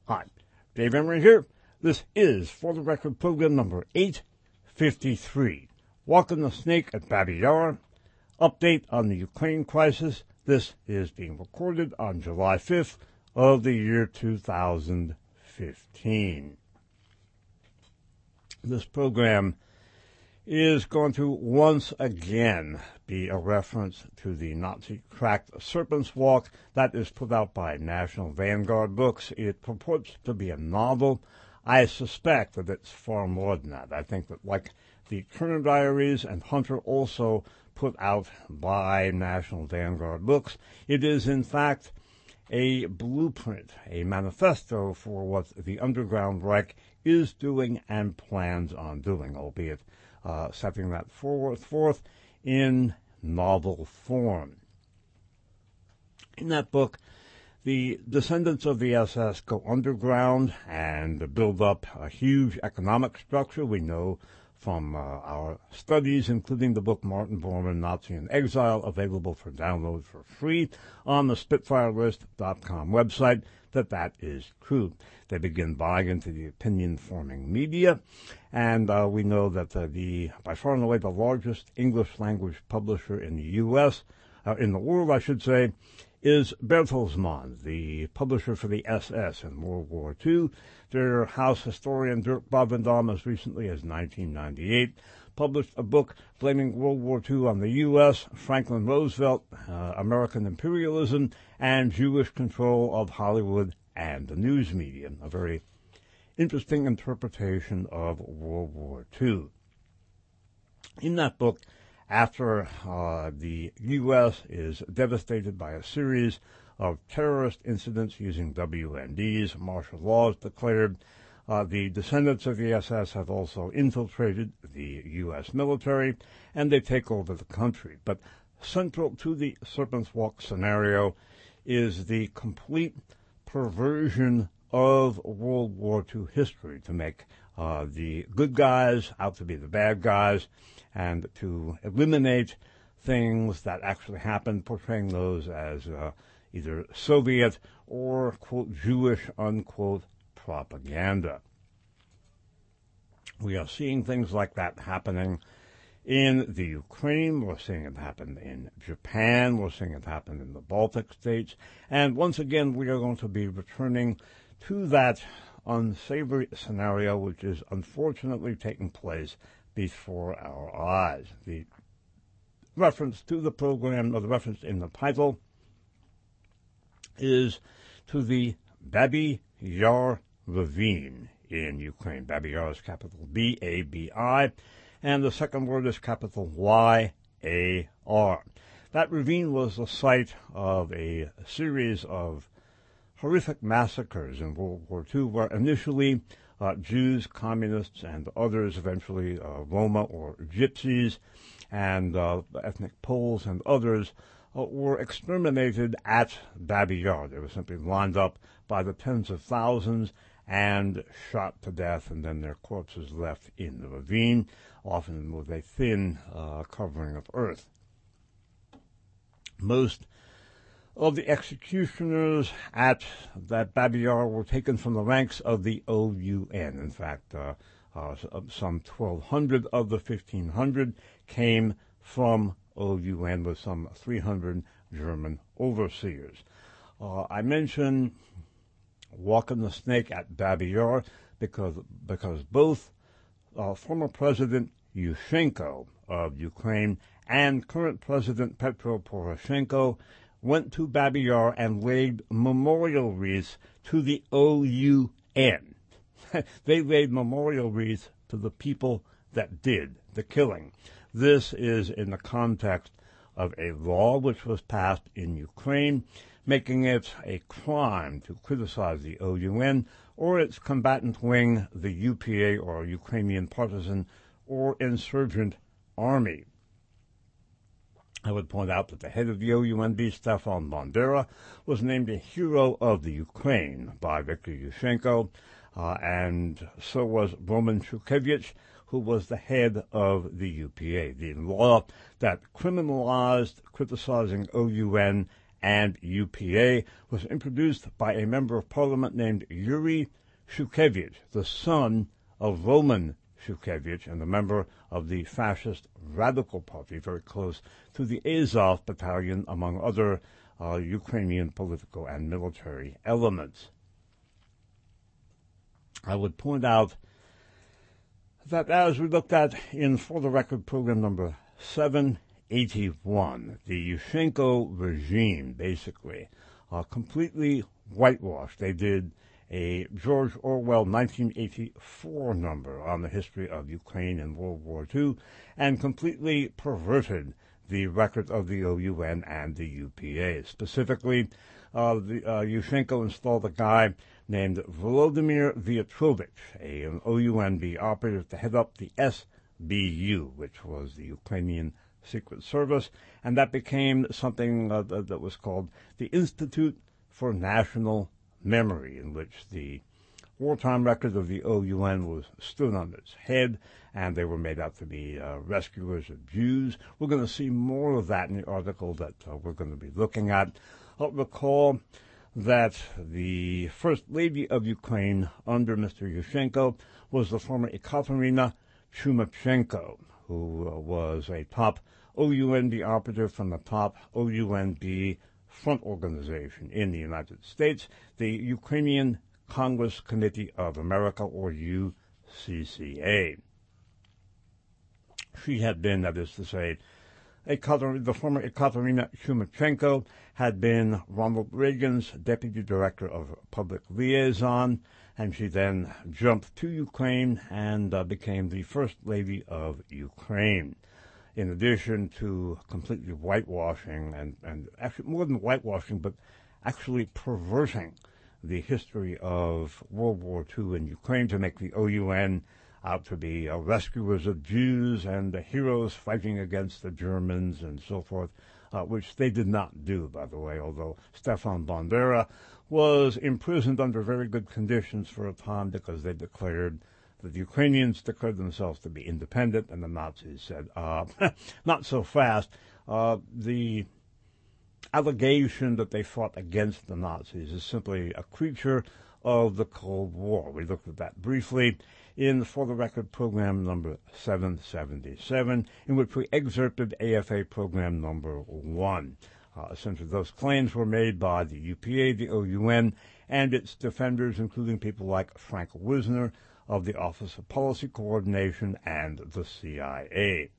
Hi, Dave Emery here. This is For the Record program number 853. Walking the Snake at Babi Yar. Update on the Ukraine crisis. This is being recorded on July 5th of the year 2015. This program is going to once again be a reference to the Nazi-cracked Serpent's Walk that is put out by National Vanguard Books. It purports to be a novel. I suspect that it's far more than that. I think that, like the Turner Diaries and Hunter, also put out by National Vanguard Books, it is in fact a blueprint, a manifesto for what the Underground Reich is doing and plans on doing, albeit setting that forth in novel form. In that book, the descendants of the SS go underground and build up a huge economic structure. We know from our studies, including the book Martin Bormann, Nazi in Exile, available for download for free on the SpitfireList.com website, that is true. They begin buying into the opinion-forming media, and we know that by far and away the largest English-language publisher in the U.S., in the world, I should say, is Bertelsmann, the publisher for the SS in World War II. Their house historian Dirk Bovendam, as recently as 1998, published a book blaming World War II on the U.S., Franklin Roosevelt, American imperialism, and Jewish control of Hollywood and the news media. A very interesting interpretation of World War II. In that book, after the U.S. is devastated by a series of terrorist incidents using WMDs, martial laws declared, the descendants of the SS have also infiltrated the U.S. military, and they take over the country. But central to the Serpent's Walk scenario is the complete perversion of World War II history to make the good guys out to be the bad guys and to eliminate things that actually happened, portraying those as either Soviet or, quote, Jewish, unquote, propaganda. We are seeing things like that happening in the Ukraine. We're seeing it happen in Japan. We're seeing it happen in the Baltic states. And once again, we are going to be returning to that unsavory scenario, which is unfortunately taking place before our eyes. The reference to the program, or the reference in the title, is to the Babi Yar ravine in Ukraine. Babi Yar is capital B-A-B-I, and the second word is capital Y-A-R. That ravine was the site of a series of horrific massacres in World War II, where initially Jews, communists, and others, eventually Roma or Gypsies, and ethnic Poles and others, were exterminated at Babi Yar. They were simply lined up by the tens of thousands and shot to death, and then their corpses left in the ravine, often with a thin covering of earth. Most of the executioners at that Babi Yar were taken from the ranks of the OUN. In fact, some 1,200 of the 1,500 came from OUN, with some 300 German overseers. I mention Walking the Snake at Babi Yar because both former President Yushchenko of Ukraine and current President Petro Poroshenko went to Babi Yar and laid memorial wreaths to the OUN. They laid memorial wreaths to the people that did the killing. This is in the context of a law which was passed in Ukraine, making it a crime to criticize the OUN or its combatant wing, the UPA, or Ukrainian Partisan or Insurgent Army. I would point out that the head of the OUNB, Stefan Bandera, was named a hero of the Ukraine by Viktor Yushchenko, and so was Roman Shukevich, who was the head of the UPA. The law that criminalized criticizing OUN and UPA was introduced by a member of parliament named Yuri Shukevich, the son of Roman Shukevich and a member of the fascist Radical Party, very close to the Azov Battalion, among other Ukrainian political and military elements. I would point out that as we looked at in For the Record program number 781, the Yushchenko regime basically completely whitewashed. They did a George Orwell 1984 number on the history of Ukraine in World War II and completely perverted the record of the OUN and the UPA. Specifically, Yushchenko installed a guy named Volodymyr Vyatrovich, an OUNB operative, to head up the SBU, which was the Ukrainian Secret Service, and that became something that was called the Institute for National Memory, in which the wartime record of the OUN was stood on its head, and they were made out to be rescuers of Jews. We're going to see more of that in the article that we're going to be looking at. I'll recall that the First Lady of Ukraine under Mr. Yushchenko was the former Ekaterina Chumachenko, who was a top OUNB operative from the top OUNB front organization in the United States, the Ukrainian Congress Committee of America, or UCCA. She had been, that is to say, the former Ekaterina Chumachenko had been Ronald Reagan's deputy director of public liaison, and she then jumped to Ukraine and became the First Lady of Ukraine. In addition to completely whitewashing, and actually more than whitewashing, but actually perverting the history of World War II in Ukraine to make the OUN out to be rescuers of Jews and heroes fighting against the Germans and so forth, which they did not do, by the way, although Stefan Bandera was imprisoned under very good conditions for a time because they declared that the Ukrainians declared themselves to be independent, and the Nazis said, not so fast. The allegation that they fought against the Nazis is simply a creature of the Cold War. We looked at that briefly in For the Record program number 777, in which we excerpted AFA program number 1. Essentially, those claims were made by the UPA, the OUN, and its defenders, including people like Frank Wisner of the Office of Policy Coordination and the CIA.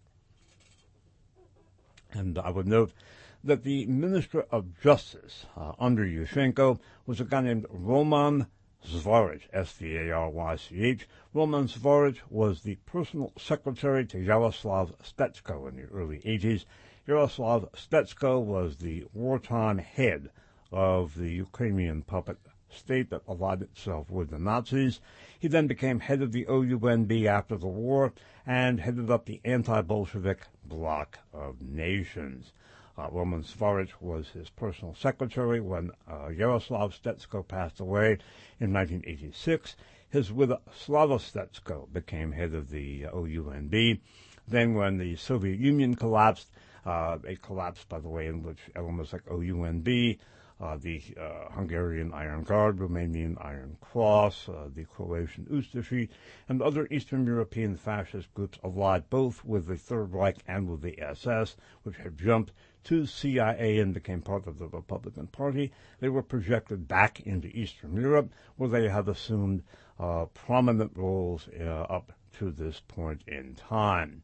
And I would note that the Minister of Justice under Yushchenko was a guy named Roman Svarych, S-V-A-R-Y-C-H. Roman Svarych was the personal secretary to Yaroslav Stetsko in the early 80s. Yaroslav Stetsko was the wartime head of the Ukrainian puppet state that allied itself with the Nazis. He then became head of the OUNB after the war and headed up the anti-Bolshevik bloc of nations. Roman Svarych was his personal secretary when Yaroslav Stetsko passed away in 1986. His widow, Slava Stetsko, became head of the OUNB. Then when the Soviet Union collapsed, it collapsed, by the way, in which elements like OUNB, the Hungarian Iron Guard, Romanian Iron Cross, the Croatian Ustashi, and other Eastern European fascist groups allied both with the Third Reich and with the SS, which had jumped to CIA and became part of the Republican Party. They were projected back into Eastern Europe, where they had assumed prominent roles up to this point in time.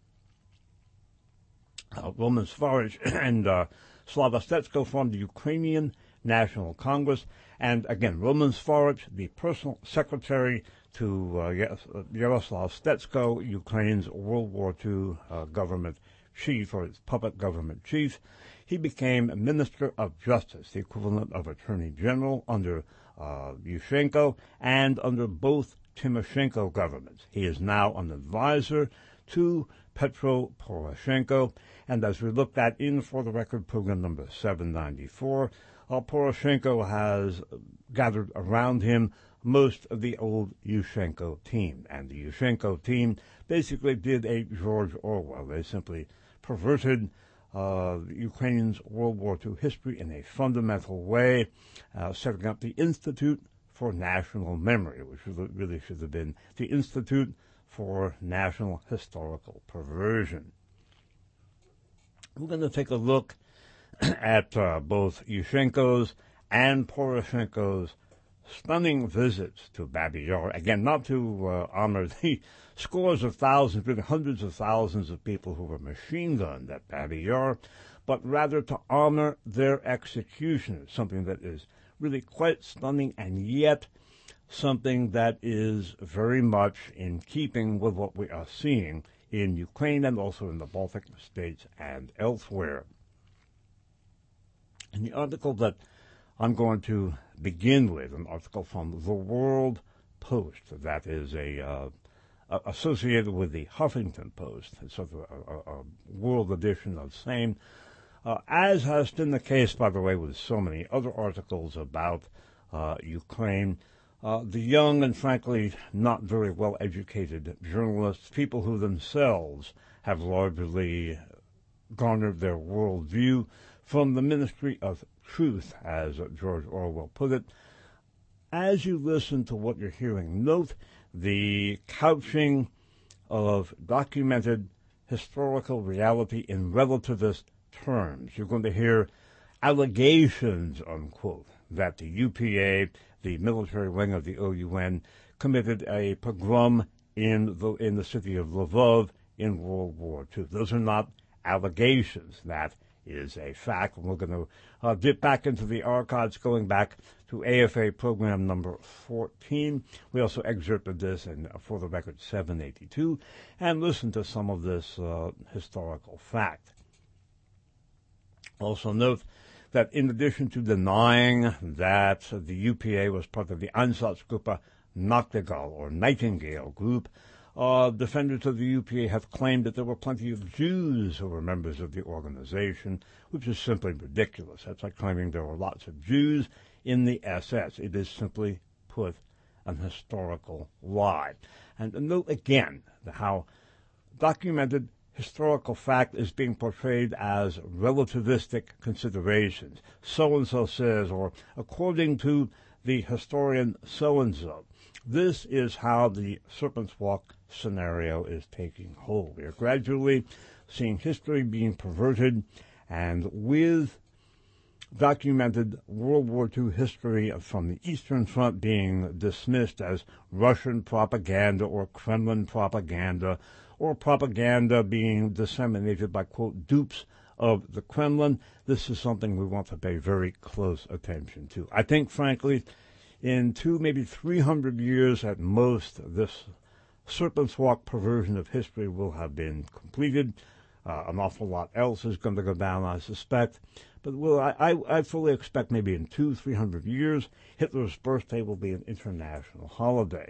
Roman Svarych and Slava Stetsko formed the Ukrainian National Congress, and again, Roman Svarych, the personal secretary to Yaroslav Stetsko, Ukraine's World War II government chief, or its puppet government chief. He became Minister of Justice, the equivalent of Attorney General under Yushchenko and under both Timoshenko governments. He is now an advisor to Petro Poroshenko, and as we looked at in For the Record program number 794, Poroshenko has gathered around him most of the old Yushchenko team, and the Yushchenko team basically did a George Orwell. They simply perverted Ukraine's World War II history in a fundamental way, setting up the Institute for National Memory, which really should have been the Institute for National Historical Perversion. We're going to take a look at both Yushchenko's and Poroshenko's stunning visits to Babi Yar. Again, not to honor the scores of thousands, really hundreds of thousands of people who were machine gunned at Babi Yar, but rather to honor their executioners, something that is really quite stunning and yet something that is very much in keeping with what we are seeing in Ukraine and also in the Baltic states and elsewhere. In the article that I'm going to begin with, an article from The World Post that is associated with the Huffington Post. It's sort of a world edition of the same, as has been the case, by the way, with so many other articles about Ukraine. The young and frankly not very well educated journalists, people who themselves have largely garnered their worldview from the Ministry of Truth, as George Orwell put it. As you listen to what you're hearing, note the couching of documented historical reality in relativist terms. You're going to hear allegations, unquote, that the UPA, the military wing of the OUN, committed a pogrom in the city of Lvov in World War II. Those are not allegations. That is a fact. And we're going to dip back into the archives, going back to AFA program number 14. We also excerpted this in For the Record 782 and listened to some of this historical fact. Also note that in addition to denying that the UPA was part of the Einsatzgruppe Nachtigall, or Nightingale Group, defenders of the UPA have claimed that there were plenty of Jews who were members of the organization, which is simply ridiculous. That's like claiming there were lots of Jews in the SS. It is simply put an historical lie. And note again how documented historical fact is being portrayed as relativistic considerations. So-and-so says, or according to the historian so-and-so. This is how the Serpent's Walk scenario is taking hold. We are gradually seeing history being perverted, and with documented World War II history from the Eastern Front being dismissed as Russian propaganda or Kremlin propaganda, or propaganda being disseminated by, quote, dupes of the Kremlin, this is something we want to pay very close attention to. I think, frankly, in 200, maybe 300 years at most, this Serpent's Walk perversion of history will have been completed. An awful lot else is going to go down, I suspect. But I fully expect maybe in 200-300 years, Hitler's birthday will be an international holiday.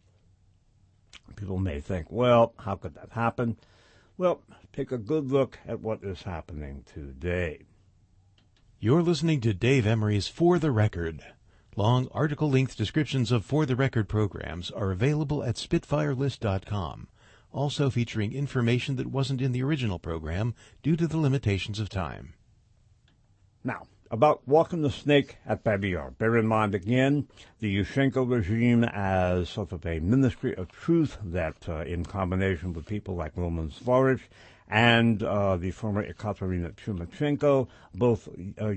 People may think, well, how could that happen? Well, take a good look at what is happening today. You're listening to Dave Emery's For the Record. Long article-length descriptions of For the Record programs are available at SpitfireList.com, also featuring information that wasn't in the original program due to the limitations of time. Now, about walking the snake at Babi Yar. Bear in mind, again, the Yushchenko regime as sort of a ministry of truth that, in combination with people like Roman Svarych and the former Ekaterina Chumachenko, both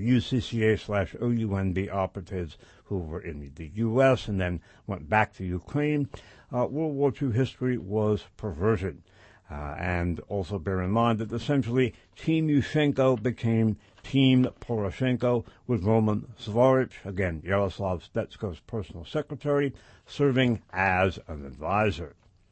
UCCA/OUNB operatives who were in the U.S. and then went back to Ukraine, World War II history was perverted. And also bear in mind that essentially Team Yushchenko became Team Poroshenko with Roman Svarych, again, Yaroslav Stetsko's personal secretary, serving as an advisor.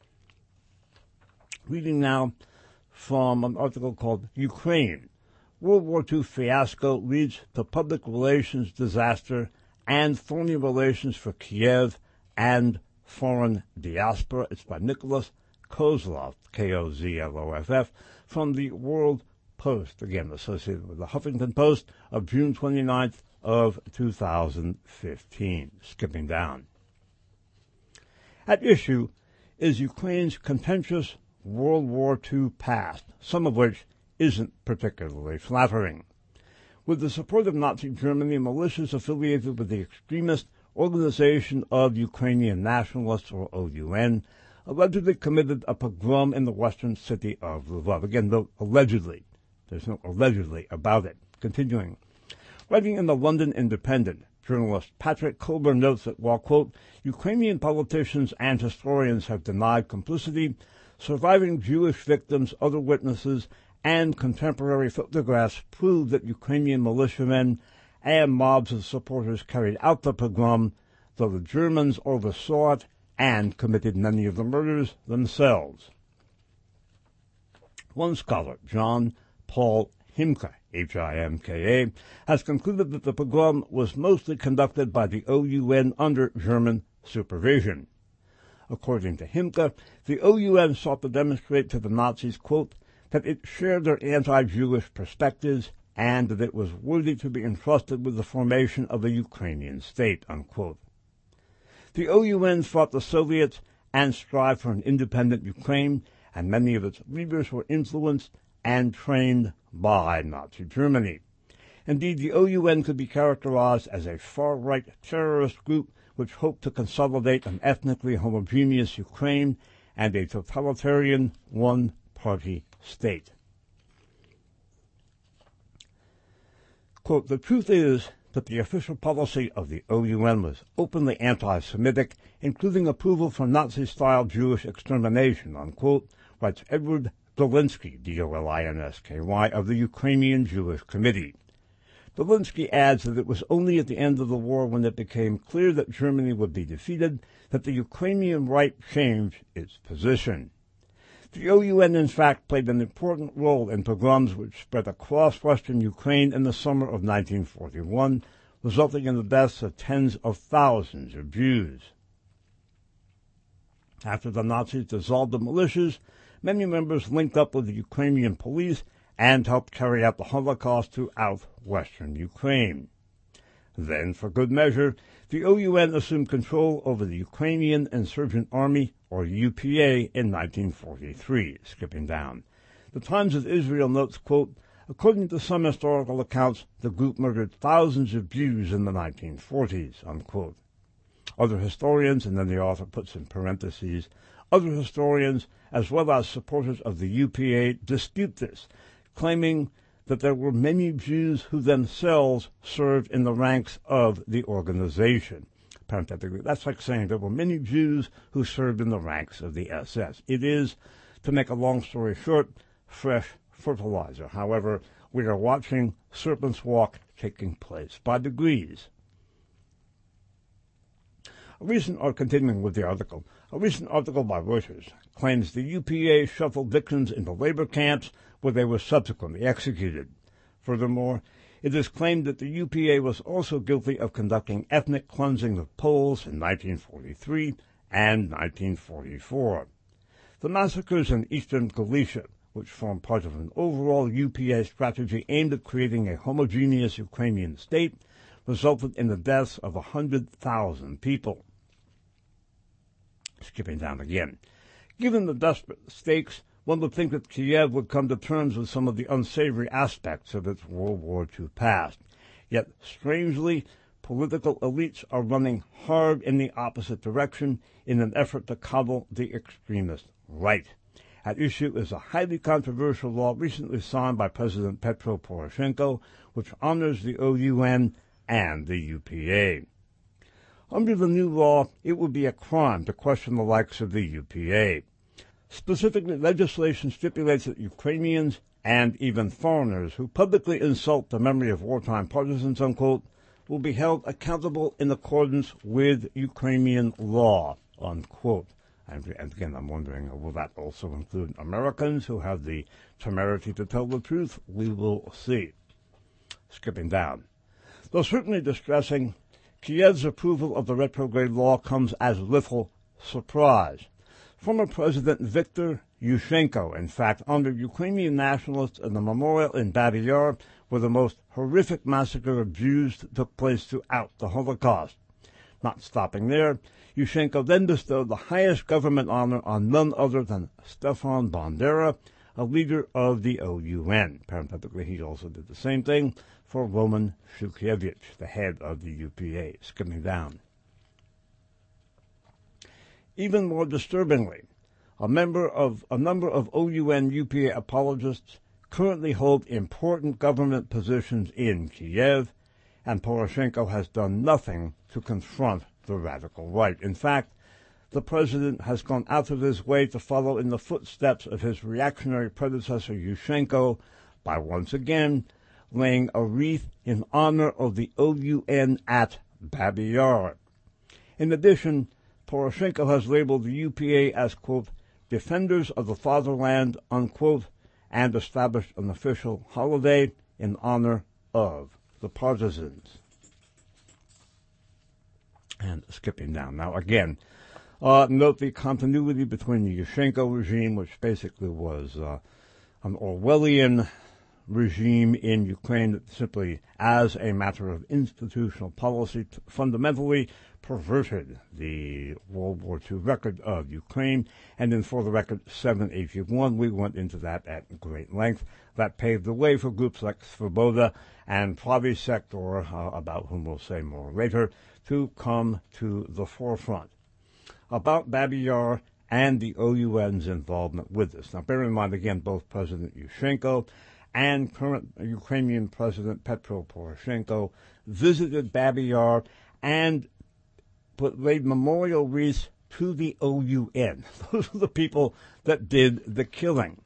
Reading now from an article called Ukraine, World War II Fiasco Leads to Public Relations Disaster and Thorny Relations for Kiev and Foreign Diaspora. It's by Nicholas Kozlov, Kozloff, from the World Post, again associated with the Huffington Post of June 29th of 2015. Skipping down. At issue is Ukraine's contentious World War II past, some of which isn't particularly flattering. With the support of Nazi Germany, militias affiliated with the extremist Organization of Ukrainian Nationalists, or OUN, allegedly committed a pogrom in the western city of Lvov. Again, though allegedly. There's no allegedly about it. Continuing. Writing in the London Independent, journalist Patrick Colburn notes that while, quote, Ukrainian politicians and historians have denied complicity, surviving Jewish victims, other witnesses, and contemporary photographs prove that Ukrainian militiamen and mobs of supporters carried out the pogrom, though the Germans oversaw it and committed many of the murders themselves. One scholar, John Paul Himka, Himka, has concluded that the pogrom was mostly conducted by the OUN under German supervision. According to Himka, the OUN sought to demonstrate to the Nazis, quote, that it shared their anti-Jewish perspectives and that it was worthy to be entrusted with the formation of a Ukrainian state, unquote. The OUN fought the Soviets and strived for an independent Ukraine, and many of its leaders were influenced and trained by Nazi Germany. Indeed, the OUN could be characterized as a far-right terrorist group which hoped to consolidate an ethnically homogeneous Ukraine and a totalitarian one-party state. Quote, the truth is that the official policy of the OUN was openly anti-Semitic, including approval for Nazi-style Jewish extermination, unquote, writes Edward Dolinsky, D-O-L-I-N-S-K-Y, of the Ukrainian Jewish Committee. Dolinsky adds that it was only at the end of the war, when it became clear that Germany would be defeated, that the Ukrainian right changed its position. The OUN, in fact, played an important role in pogroms which spread across western Ukraine in the summer of 1941, resulting in the deaths of tens of thousands of Jews. After the Nazis dissolved the militias, many members linked up with the Ukrainian police and helped carry out the Holocaust throughout western Ukraine. Then, for good measure, the OUN assumed control over the Ukrainian Insurgent Army, or UPA, in 1943, skipping down. The Times of Israel notes, quote, according to some historical accounts, the group murdered thousands of Jews in the 1940s, unquote. Other historians, and then the author puts in parentheses, other historians, as well as supporters of the UPA, dispute this, claiming that there were many Jews who themselves served in the ranks of the organization. Parenthetically, that's like saying there were many Jews who served in the ranks of the SS. It is, to make a long story short, fresh fertilizer. However, we are watching Serpent's Walk taking place by degrees. Continuing with the article, a recent article by Reuters claims the UPA shuffled victims into labor camps where they were subsequently executed. Furthermore, it is claimed that the UPA was also guilty of conducting ethnic cleansing of Poles in 1943 and 1944. The massacres in eastern Galicia, which form part of an overall UPA strategy aimed at creating a homogeneous Ukrainian state, resulted in the deaths of 100,000 people. Skipping down again. Given the desperate stakes, one would think that Kiev would come to terms with some of the unsavory aspects of its World War II past. Yet, strangely, political elites are running hard in the opposite direction in an effort to coddle the extremist right. At issue is a highly controversial law recently signed by President Petro Poroshenko, which honors the OUN and the UPA. Under the new law, it would be a crime to question the likes of the UPA. Specifically, legislation stipulates that Ukrainians and even foreigners who publicly insult the memory of wartime partisans, unquote, will be held accountable in accordance with Ukrainian law, unquote. And again, I'm wondering, will that also include Americans who have the temerity to tell the truth? We will see. Skipping down. Though certainly distressing, Kiev's approval of the retrograde law comes as little surprise. Former President Viktor Yushchenko, in fact, honored Ukrainian nationalists in the memorial in Babi Yar, where the most horrific massacre of Jews took place throughout the Holocaust. Not stopping there, Yushchenko then bestowed the highest government honor on none other than Stefan Bandera, a leader of the OUN. Parenthetically, he also did the same thing for Roman Shukievich, the head of the UPA. Skimming down. Even more disturbingly, a number of OUN UPA apologists currently hold important government positions in Kiev, and Poroshenko has done nothing to confront the radical right. In fact, the president has gone out of his way to follow in the footsteps of his reactionary predecessor Yushchenko by once again laying a wreath in honor of the OUN at Babi Yar. In addition, Poroshenko has labeled the UPA as, quote, defenders of the fatherland, unquote, and established an official holiday in honor of the partisans. And skipping down. Now, again, note the continuity between the Yushchenko regime, which basically was an Orwellian regime in Ukraine that simply, as a matter of institutional policy, fundamentally perverted the World War II record of Ukraine. And then for the record, 781, we went into that at great length. That paved the way for groups like Svoboda and Pravy Sector, about whom we'll say more later, to come to the forefront. About Babi Yar and the OUN's involvement with this. Now, bear in mind, again, both President Yushchenko and current Ukrainian President Petro Poroshenko visited Babi Yar and laid memorial wreaths to the OUN. Those are the people that did the killing.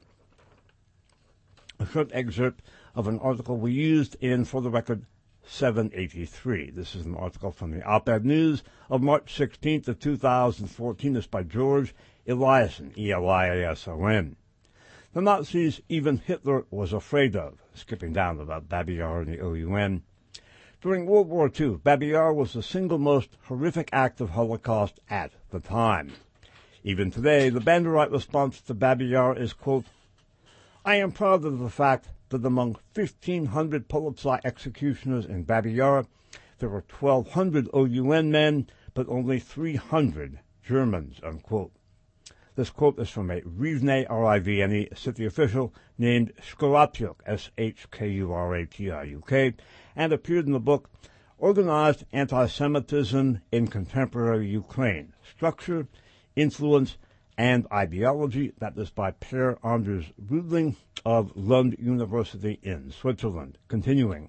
A short excerpt of an article we used in, for the record, 783. This is an article from the Op-Ed News of March 16th of 2014. It's by George Eliasson, Eliasson. The Nazis even Hitler was afraid of. Skipping down about Babi Yar and the OUN. During World War II, Babi Yar was the single most horrific act of Holocaust at the time. Even today, the Banderite response to Babi Yar is, quote, I am proud of the fact that among 1,500 Polizei executioners in Babi Yar, there were 1,200 OUN men, but only 300 Germans, unquote. This quote is from a Rivne, R-I-V-N-E, city official named Shkuratyuk, S-H-K-U-R-A-T-I-U-K, and appeared in the book Organized Anti-Semitism in Contemporary Ukraine, Structure, Influence, and Ideology. That is by Per Anders Rudling of Lund University in Switzerland. Continuing.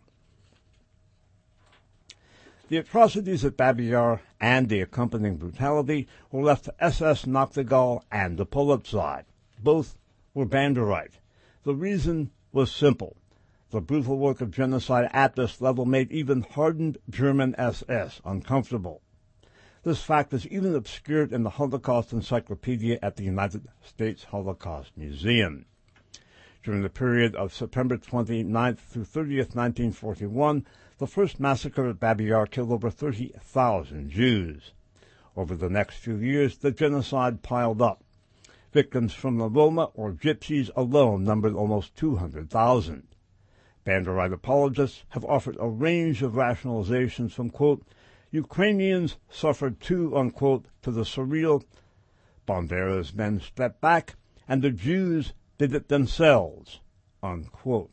The atrocities at Babi Yar and the accompanying brutality were left to SS Nachtigall and the Polizei. Both were Banderite. The reason was simple. The brutal work of genocide at this level made even hardened German SS uncomfortable. This fact is even obscured in the Holocaust Encyclopedia at the United States Holocaust Museum. During the period of September 29th through 30th, 1941, the first massacre at Babi Yar killed over 30,000 Jews. Over the next few years, the genocide piled up. Victims from the Roma or Gypsies alone numbered almost 200,000. Banderite apologists have offered a range of rationalizations from, quote, Ukrainians suffered too, unquote, to the surreal. Bandera's men stepped back, and the Jews did it themselves, unquote.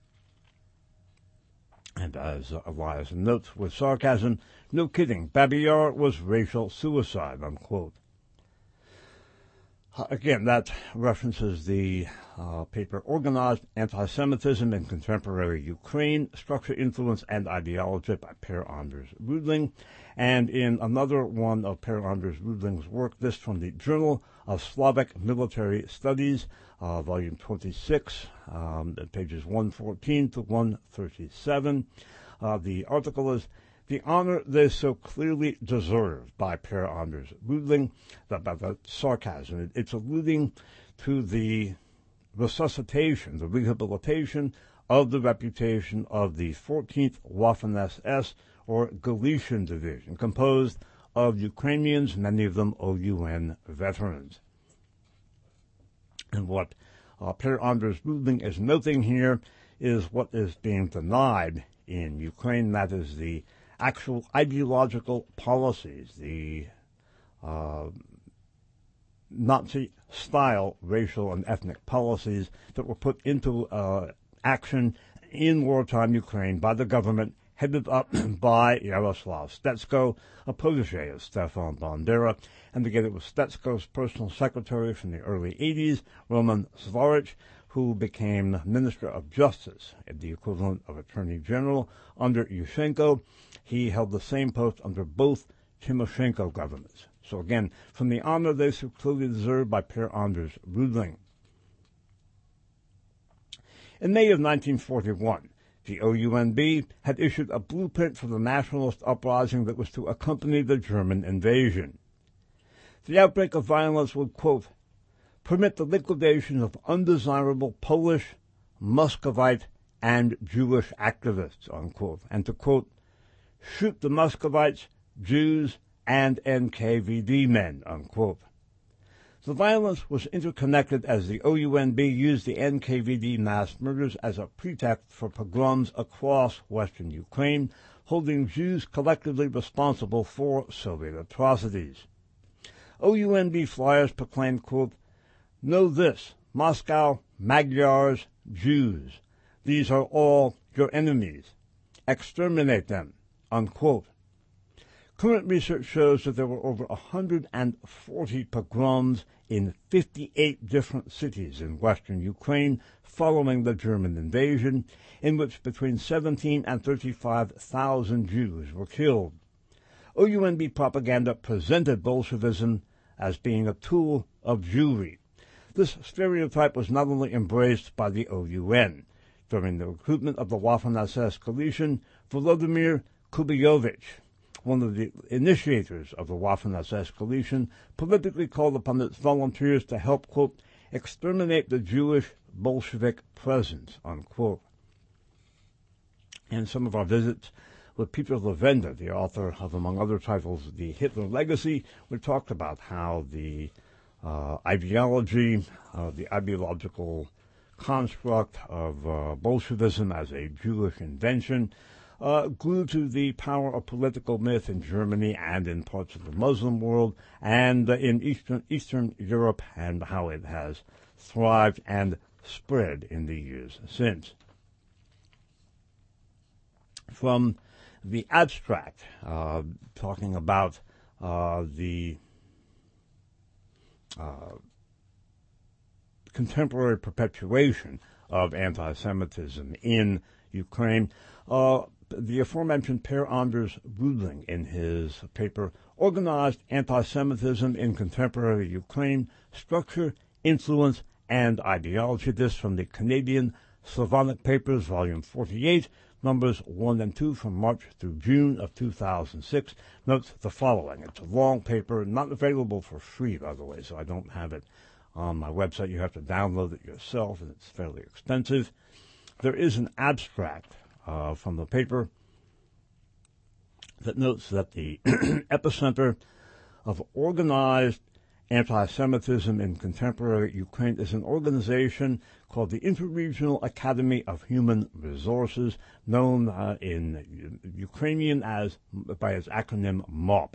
And as Elias notes with sarcasm, no kidding, Babi Yar was racial suicide, unquote. Again, that references the paper Organized Anti-Semitism in Contemporary Ukraine, Structure, Influence, and Ideology by Per Anders Rudling. And in another one of Per Anders Rudling's work, this from the Journal of Slavic Military Studies, volume 26, pages 114 to 137. The article is The Honor They So Clearly Deserve by Per Anders Rudling. About that sarcasm. It's alluding to the resuscitation, the rehabilitation of the reputation of the 14th Waffen-SS, or Galician Division, composed of Ukrainians, many of them OUN veterans. And what Per Anders Rudling is noting here is what is being denied in Ukraine, that is the actual ideological policies, the Nazi-style racial and ethnic policies that were put into action in wartime Ukraine by the government, headed up by Yaroslav Stetsko, a protege of Stefan Bandera, and again it was Stetsko's personal secretary from the early 80s, Roman Svarich, who became Minister of Justice, the equivalent of Attorney General, under Yushchenko. He held the same post under both Timoshenko governments. So again, from the honor they so clearly deserved by Per Anders Rudling. In May of 1941, the OUNB had issued a blueprint for the nationalist uprising that was to accompany the German invasion. The outbreak of violence would, quote, permit the liquidation of undesirable Polish, Muscovite, and Jewish activists, unquote, and to, quote, shoot the Muscovites, Jews, and NKVD men, unquote. The violence was interconnected as the OUNB used the NKVD mass murders as a pretext for pogroms across western Ukraine, holding Jews collectively responsible for Soviet atrocities. OUNB flyers proclaimed, quote, know this, Moscow, Magyars, Jews. These are all your enemies. Exterminate them, unquote. Current research shows that there were over 140 pogroms in 58 different cities in western Ukraine following the German invasion, in which between 17 and 35,000 Jews were killed. OUNB propaganda presented Bolshevism as being a tool of Jewry. This stereotype was not only embraced by the OUN. During the recruitment of the Waffen-SS coalition, Volodymyr Kubayovich, one of the initiators of the Waffen-SS coalition, politically called upon its volunteers to help, quote, exterminate the Jewish Bolshevik presence, unquote. In some of our visits with Peter Levenda, the author of, among other titles, The Hitler Legacy, we talked about how the ideology, the ideological construct of Bolshevism as a Jewish invention grew to the power of political myth in Germany and in parts of the Muslim world and in Eastern Europe, and how it has thrived and spread in the years since. From the abstract, talking about the contemporary perpetuation of anti-Semitism in Ukraine, the aforementioned Per Anders Rudling, in his paper Organized Anti-Semitism in Contemporary Ukraine, Structure, Influence, and Ideology. This from the Canadian Slavonic Papers, Volume 48, numbers 1 and 2 from March through June of 2006, notes the following. It's a long paper, not available for free, by the way, so I don't have it on my website. You have to download it yourself, and it's fairly expensive. There is an abstract from the paper that notes that the epicenter of organized anti-Semitism in contemporary Ukraine is an organization called the Interregional Academy of Human Resources, known in Ukrainian as by its acronym MAUP,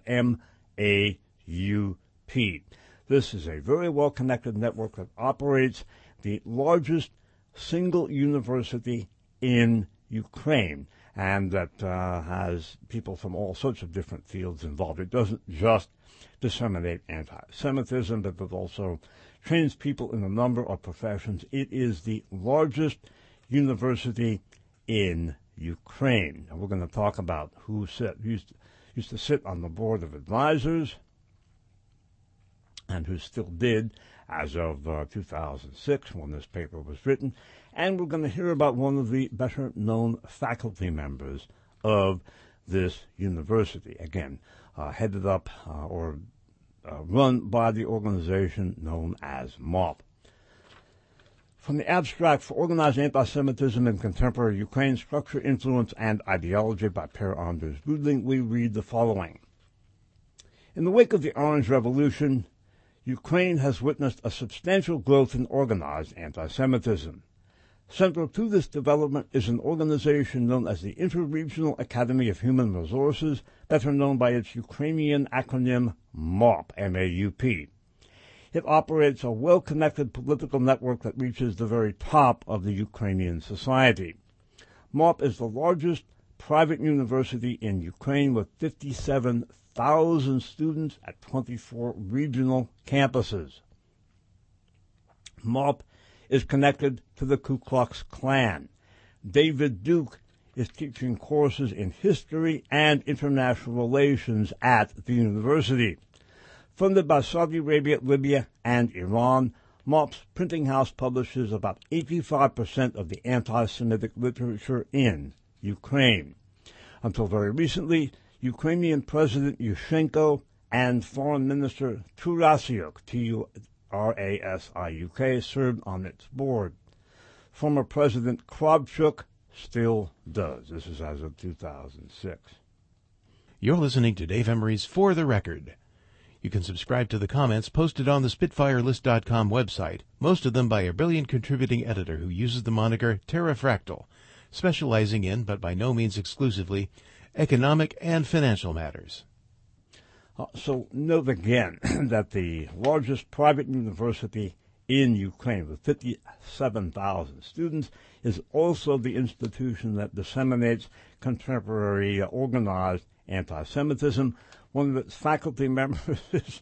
M-A-U-P. This is a very well-connected network that operates the largest single university in Ukraine, and that has people from all sorts of different fields involved. It doesn't just disseminate anti-Semitism, but it also trains people in a number of professions. It is the largest university in Ukraine. And we're going to talk about who used to sit on the board of advisors and who still did as of 2006 when this paper was written. And we're going to hear about one of the better-known faculty members of this university, again, headed up or run by the organization known as MAUP. From the abstract for Organized Anti-Semitism in Contemporary Ukraine, Structure, Influence, and Ideology by Per Anders Rudling, we read the following. In the wake of the Orange Revolution, Ukraine has witnessed a substantial growth in organized anti-Semitism. Central to this development is an organization known as the Interregional Academy of Human Resources, better known by its Ukrainian acronym MAUP, M-A-U-P. It operates a well-connected political network that reaches the very top of the Ukrainian society. MAUP is the largest private university in Ukraine with 57,000 students at 24 regional campuses. MAUP is connected to the Ku Klux Klan. David Duke is teaching courses in history and international relations at the university. Funded by Saudi Arabia, Libya, and Iran, MAUP's printing house publishes about 85% of the anti-Semitic literature in Ukraine. Until very recently, Ukrainian President Yushchenko and Foreign Minister Tarasyuk, T-U-R-A-S-I-U-K, served on its board. Former President Kravchuk still does. This is as of 2006. You're listening to Dave Emery's For the Record. You can subscribe to the comments posted on the SpitfireList.com website, most of them by a brilliant contributing editor who uses the moniker Terrafractal, specializing in, but by no means exclusively, economic and financial matters. So note again that the largest private university in Ukraine, with 57,000 students, is also the institution that disseminates contemporary organized anti-Semitism. One of its faculty members is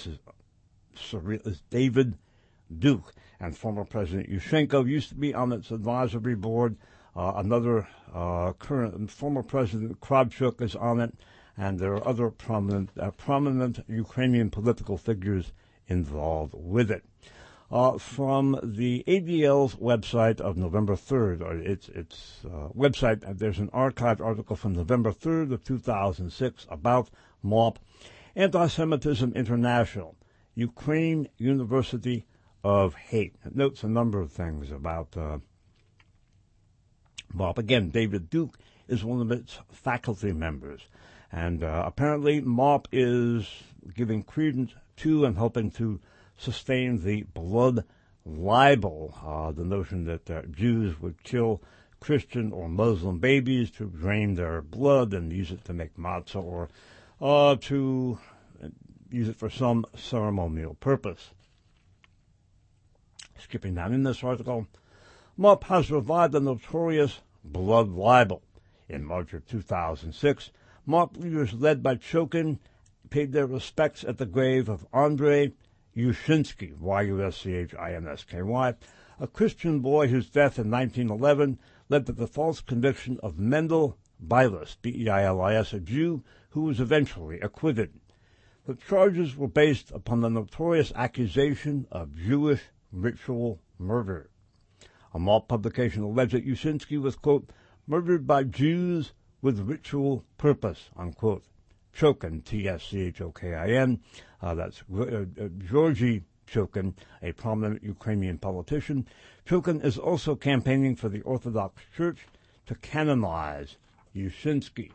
David Duke, and former President Yushchenko used to be on its advisory board. Former President Kravchuk is on it, and there are other prominent Ukrainian political figures involved with it. From the ADL's website of November 3rd, or its website, there's an archived article from November 3rd of 2006 about MAUP, Anti-Semitism International, Ukraine University of Hate. It notes a number of things about MAUP. Again, David Duke is one of its faculty members, and apparently MAUP is giving credence to and helping to sustain the blood libel, the notion that Jews would kill Christian or Muslim babies to drain their blood and use it to make matzah or to use it for some ceremonial purpose. Skipping down in this article, MAUP has revived the notorious blood libel. In March of 2006, MAUP leaders led by Chokin paid their respects at the grave of Andrei Yushchinsky, Y-U-S-C-H-I-N-S-K-Y, a Christian boy whose death in 1911 led to the false conviction of Mendel Beilis, B-E-I-L-I-S, a Jew who was eventually acquitted. The charges were based upon the notorious accusation of Jewish ritual murder. A MAUP publication alleged that Yushchinsky was, quote, murdered by Jews with ritual purpose, unquote. Chokin, T-S-C-H-O-K-I-N, that's Georgy Chokin, a prominent Ukrainian politician. Chokin is also campaigning for the Orthodox Church to canonize Yushchinsky.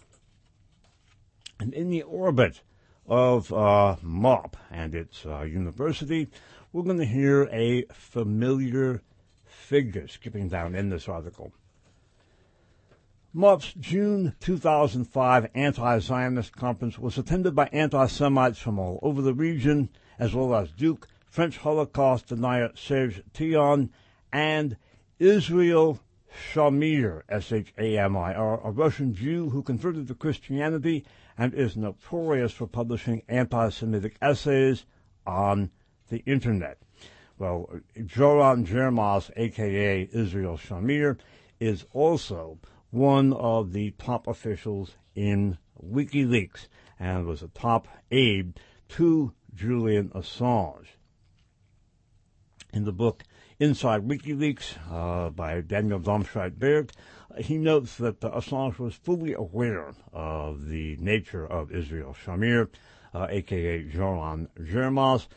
And in the orbit of MAUP and its university, we're going to hear a familiar figure, skipping down in this article. MAUP's June 2005 anti-Zionist conference was attended by anti-Semites from all over the region, as well as Duke, French Holocaust denier Serge Tion, and Israel Shamir, S-H-A-M-I-R, a Russian Jew who converted to Christianity and is notorious for publishing anti-Semitic essays on the Internet. Well, Joran Jermas, a.k.a. Israel Shamir, is also one of the top officials in WikiLeaks and was a top aide to Julian Assange. In the book Inside WikiLeaks by Daniel Domscheit-Berg, he notes that Assange was fully aware of the nature of Israel Shamir, a.k.a. Joran Jermas.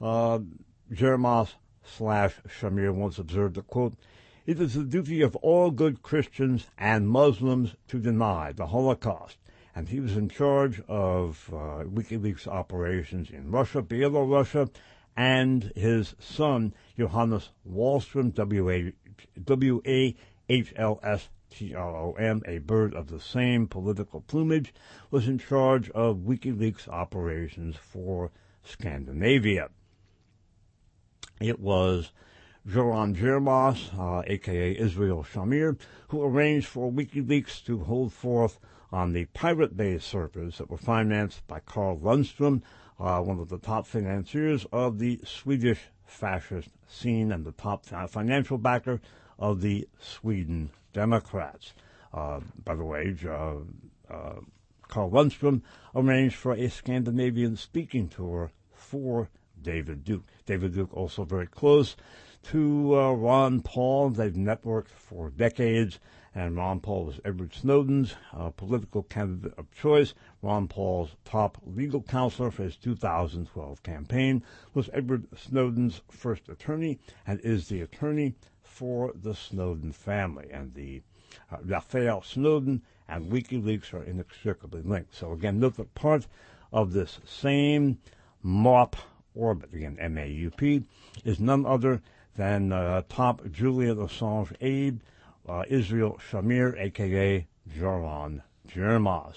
Jermas/Shamir once observed that, quote, it is the duty of all good Christians and Muslims to deny the Holocaust. And he was in charge of WikiLeaks operations in Russia, Belarus, and his son, Johannes Wallstrom, W-A-H-L-S-T-R-O-M, a bird of the same political plumage, was in charge of WikiLeaks operations for Scandinavia. It was Joran Jermas, a.k.a. Israel Shamir, who arranged for WikiLeaks to hold forth on the Pirate Bay servers that were financed by Carl Lundstrom, one of the top financiers of the Swedish fascist scene and the top financial backer of the Sweden Democrats. By the way, Carl Lundstrom arranged for a Scandinavian speaking tour for David Duke. David Duke also very close to Ron Paul. They've networked for decades, and Ron Paul was Edward Snowden's political candidate of choice. Ron Paul's top legal counselor for his 2012 campaign was Edward Snowden's first attorney and is the attorney for the Snowden family. And the Raphael Snowden and WikiLeaks are inextricably linked. So again, note that part of this same MAUP orbit, again MAUP, is none other than top Julian Assange aide, Israel Shamir, a.k.a. Joran Jermas.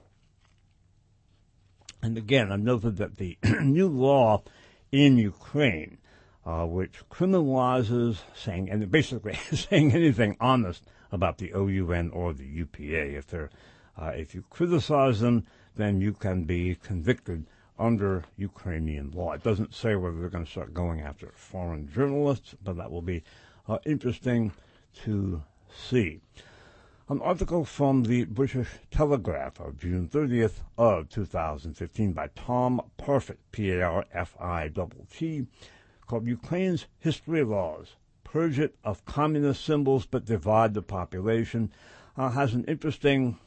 And again, I've noted that the new law in Ukraine, which criminalizes saying, and basically saying anything honest about the OUN or the UPA. If you criticize them, then you can be convicted under Ukrainian law. It doesn't say whether they're going to start going after foreign journalists, but that will be interesting to see. An article from the British Telegraph of June 30th of 2015 by Tom Parfitt, P-A-R-F-I-T-T, called Ukraine's History Laws, Purge It of Communist Symbols but Divide the Population, has an interesting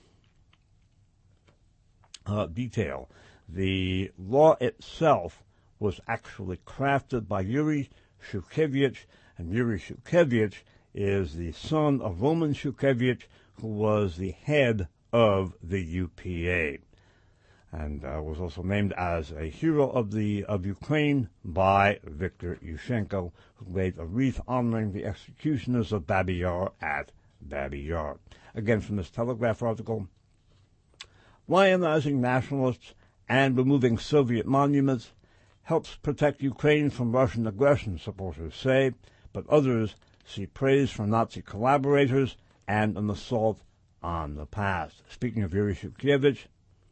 detail. The law itself was actually crafted by Yuri Shukevich, and Yuri Shukevich is the son of Roman Shukevich, who was the head of the UPA, and was also named as a hero of Ukraine by Viktor Yushchenko, who laid a wreath honoring the executioners of Babi Yar at Babi Yar. Again, from this Telegraph article, lionizing nationalists and removing Soviet monuments helps protect Ukraine from Russian aggression, supporters say, but others see praise from Nazi collaborators and an assault on the past. Speaking of Yuri Shukevich,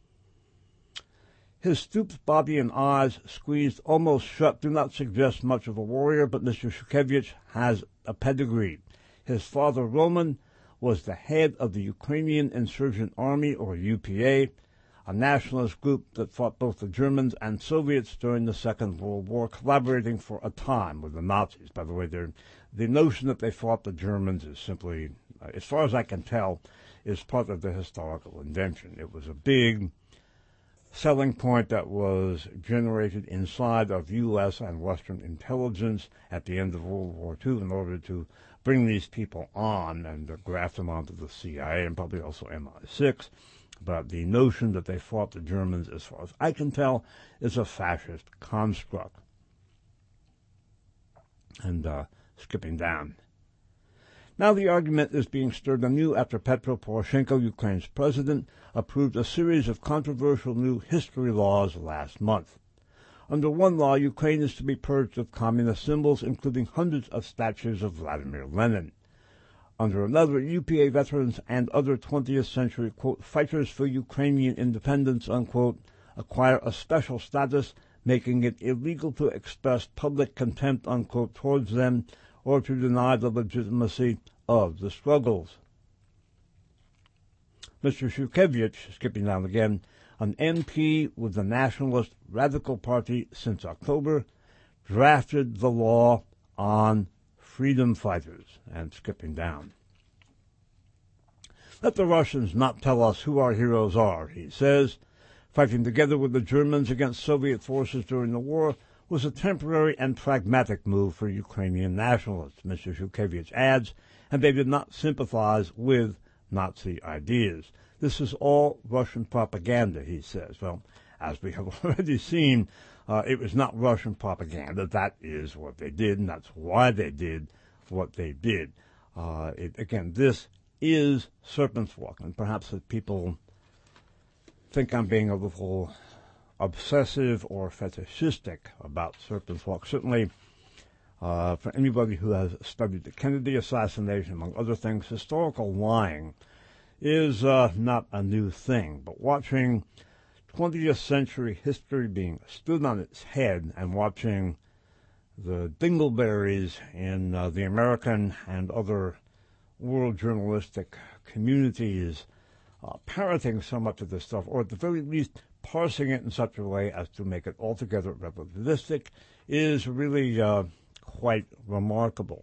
his stooped body and eyes squeezed almost shut do not suggest much of a warrior, but Mr. Shukevich has a pedigree. His father, Roman, was the head of the Ukrainian Insurgent Army, or UPA, a nationalist group that fought both the Germans and Soviets during the Second World War, collaborating for a time with the Nazis. By the way, the notion that they fought the Germans is simply, as far as I can tell, is part of the historical invention. It was a big selling point that was generated inside of U.S. and Western intelligence at the end of World War II in order to bring these people on and graft them onto the CIA and probably also MI6. But the notion that they fought the Germans, as far as I can tell, is a fascist construct. And skipping down. Now the argument is being stirred anew after Petro Poroshenko, Ukraine's president, approved a series of controversial new history laws last month. Under one law, Ukraine is to be purged of communist symbols, including hundreds of statues of Vladimir Lenin. Under another, UPA veterans and other 20th century, quote, fighters for Ukrainian independence, unquote, acquire a special status, making it illegal to express public contempt, unquote, towards them or to deny the legitimacy of the struggles. Mr. Shukevich, skipping down again, an MP with the Nationalist Radical Party since October, drafted the law on freedom fighters, and skipping down. Let the Russians not tell us who our heroes are, he says. Fighting together with the Germans against Soviet forces during the war was a temporary and pragmatic move for Ukrainian nationalists, Mr. Shukevich adds, and they did not sympathize with Nazi ideas. This is all Russian propaganda, he says. Well, as we have already seen, it was not Russian propaganda. That is what they did, and that's why they did what they did. Again, this is Serpent's Walk, and perhaps that people think I'm being a little obsessive or fetishistic about Serpent's Walk. Certainly, For anybody who has studied the Kennedy assassination, among other things, historical lying is not a new thing. But watching 20th century history being stood on its head and watching the dingleberries in the American and other world journalistic communities parroting so much of this stuff, or at the very least parsing it in such a way as to make it altogether relativistic, is really quite remarkable.